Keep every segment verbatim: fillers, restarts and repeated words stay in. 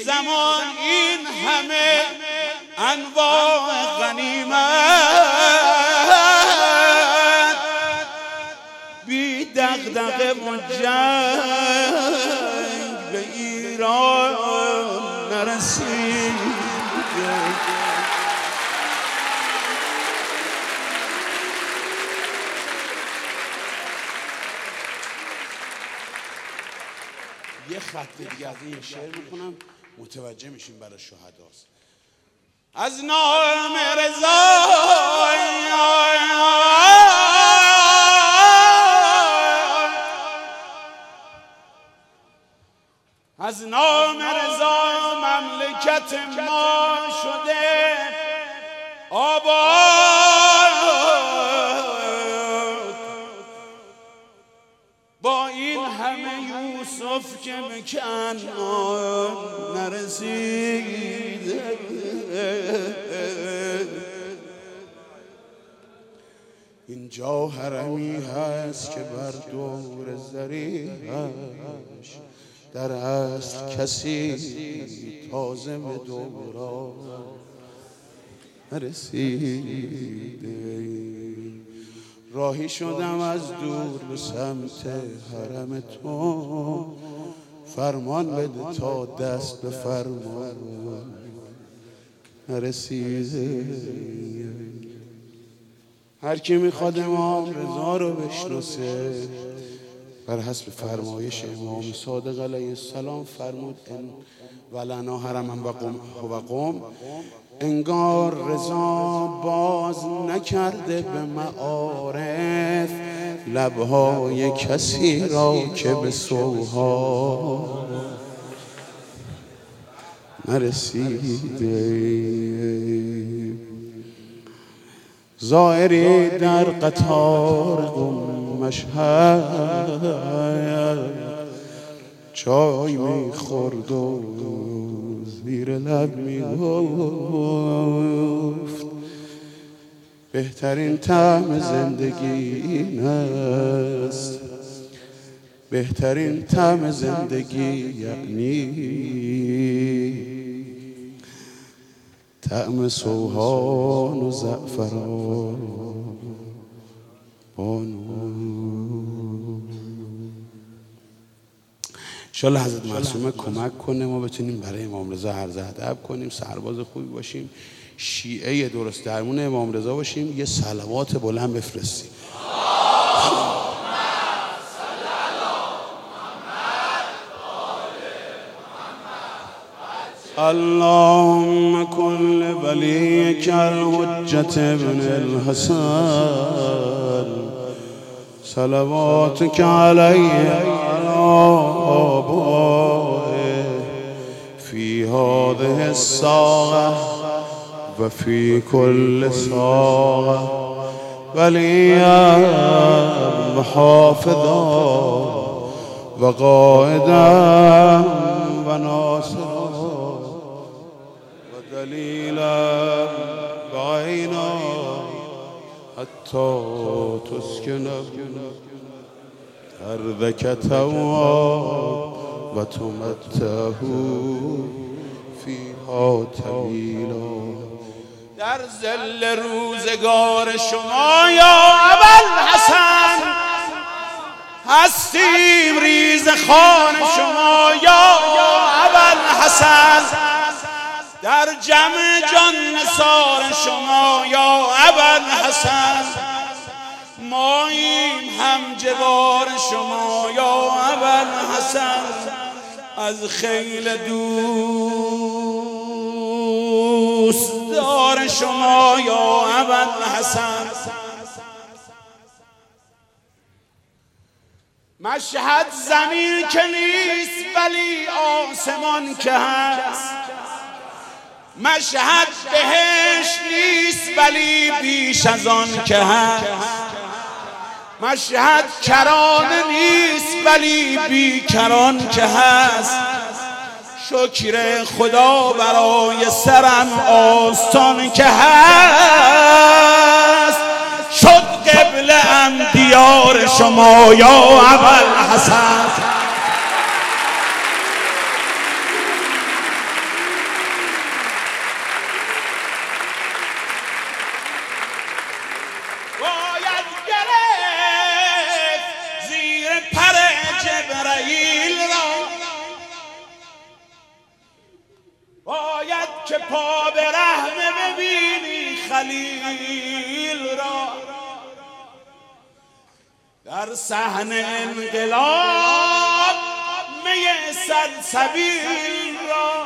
زمان این همه انواع غنیمت بی دغدغه و جنگ به ایران نرسید. یه خط دیگه از این شعر میکنم متوجه میشیم برای شهداست. از نام رضا از نام رضا مملکت ما شده آباد، با این همه یوسف که به کنعان نرسید. اینجا حرمی هست که بر دور زریعش در است کسی تازه به دوران نرسیده. راهی شدم از دور به سمت حرم تو، فرمان بده تا دست به فرمان نرسیده. هر کی میخواد امام رضا رو بشناسه بر حسب فرمایش امام صادق علیه السلام فرمود ان ولنا حرما و قم و قم، انگار رضا باز نکرده به معارف لبهای کسی را که به سوها نرسیده. زائری در قطار قم مشهد چای میخورد و زیر لب میگفت بهترین طعم زندگی این است، بهترین طعم زندگی یعنی طعم سوهان و زعفران بانو. انشالله حضرت معصومه کمک کنه ما بتونیم برای امام رضا عرض ادب کنیم، سرباز خوبی باشیم، شیعه درست درمون امام رضا باشیم، یه صلوات بلند بفرستیم. اللهم كن لوليك الحجة ابن الحسن صلواتك عليه وعلى آبائه في هذه الساعة وفي كل ساعة وليا وحافظا وقائدا وناصرا دلیلا بعینا حتی تسکن ارضک تواب و تمتعه فیها طویلا. در ظل روزگار شما یا ابوالحسن هستیم ریز خوان شما یا ابوالحسن، در جمع جان نثار شما یا ابوالحسن، ماییم هم جوار شما یا ابوالحسن، از خیل دوست دار شما یا ابوالحسن. مشهد زمین که نیست ولی آسمان که هست، مشهد بهشت نیست ولی بیش از آن که هست، مشهد کرانه نیست ولی بیکران که هست. شکر خدا برای سرم آستان که هست، شد قبله ام دیار شما یا ابوالحسن. خلیل را در صحن انقلاب می سلسبیل را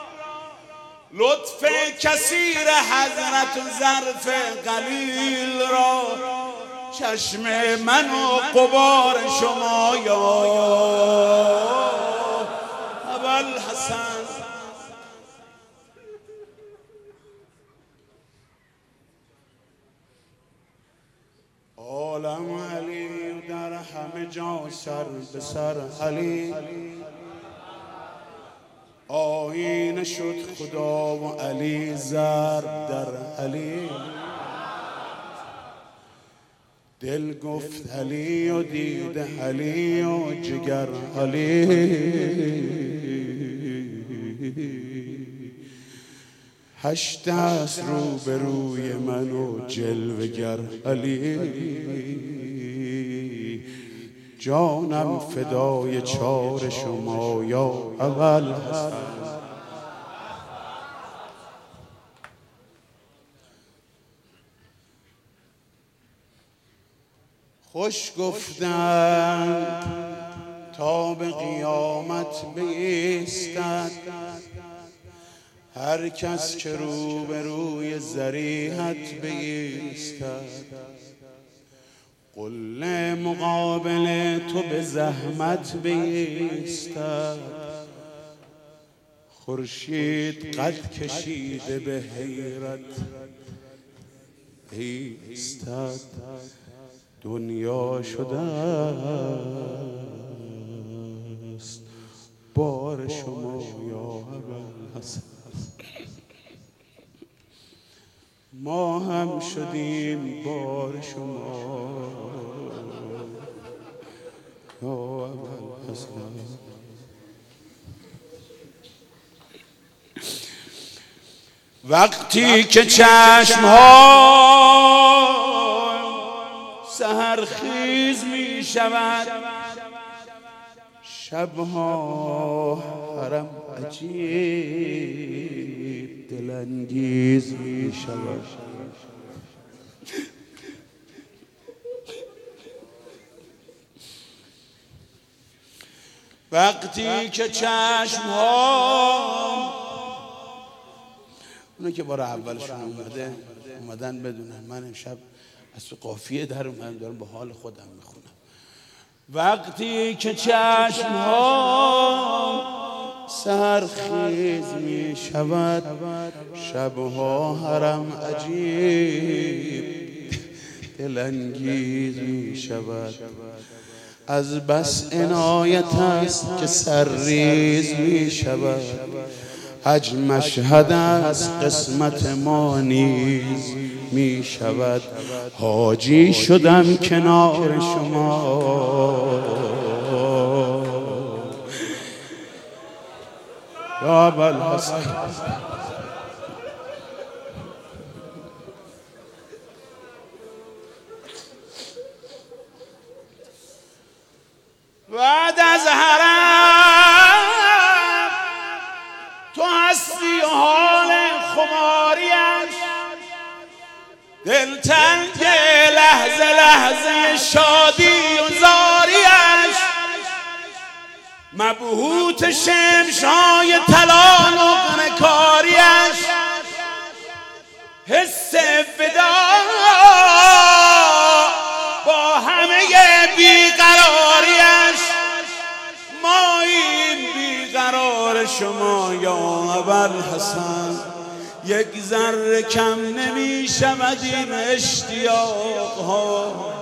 لطف کثیر حضرت و ظرف قلیل را چشم من و غبار شما یا ابوالحسن. عالم علی در همه جا سر به سر علی آینه شد خدا و علی ضرب در علی. دل گفت علی و دید علی و جگر علی هشت است رو به روی من و جلوه گر علی. جانم فدای چار شما یا ابوالحسن. خوش گفتند تا به قیامت بایستد هر کس که رو به روی ذریحت بایستد. قله مقابل تو به زحمت بایستد خورشید قد کشیده به حیرت ایستد. دنیا شده است بار شما یا ابوالحسن. ما هم شدیم بار شما یا ابوالحسن. وقتی که چشم‌ها سحرخیز می شود شبها حرم عجیب دلانگیز می شود. وقتی که چشمها اونه که بار اولشون اومده اومدن بدونن من امشب از تو قافیه در اومدم دارم به حال خودم میخونم. وقتی که چشمها سحرخیز می شود شبها حرم عجیب دلانگیز می شود. از بس عنایت است که سرریز می شود. حج مشهد است قسمت ما نیز می شود. حاجی شدم کنار شما یا ابوالحسن. بعد از حرم تو هستی و حال خماریش دلتنگ لحظه لحظه شادی و زاریش مبهوت شمشای طلا نقره کاریش حس فدا با همه بیقراریش ماییم بیقرار شما یا ابوالحسن. یک ذره کم نمی شود این اشتیاق ها